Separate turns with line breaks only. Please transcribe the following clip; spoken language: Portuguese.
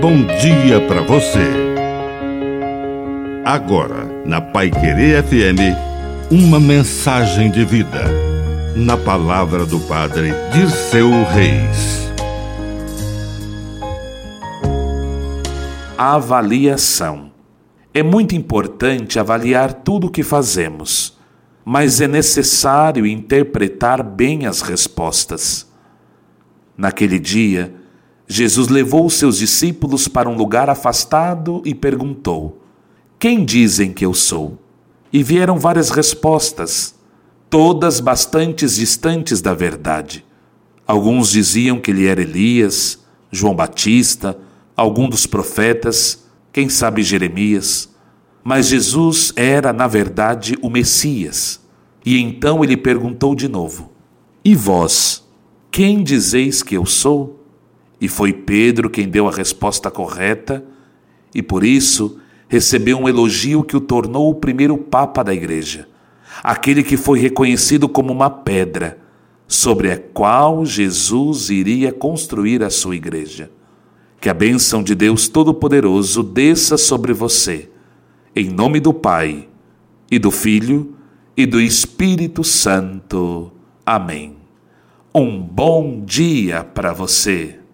bom dia para você. Agora, na Paiquerê FM, uma mensagem de vida. Na palavra do Padre Dirceu Reis.
Avaliação. É muito importante avaliar tudo o que fazemos, mas é necessário interpretar bem as respostas. Naquele dia, Jesus levou os seus discípulos para um lugar afastado e perguntou: "Quem dizem que eu sou?" E vieram várias respostas, todas bastante distantes da verdade. Alguns diziam que ele era Elias, João Batista, algum dos profetas, quem sabe Jeremias. Mas Jesus era, na verdade, o Messias. E então ele perguntou de novo: "E vós, quem dizeis que eu sou?" E foi Pedro quem deu a resposta correta, e por isso recebeu um elogio que o tornou o primeiro Papa da Igreja, aquele que foi reconhecido como uma pedra, sobre a qual Jesus iria construir a sua Igreja. Que a bênção de Deus Todo-Poderoso desça sobre você, em nome do Pai, e do Filho, e do Espírito Santo. Amém. Um bom dia para você.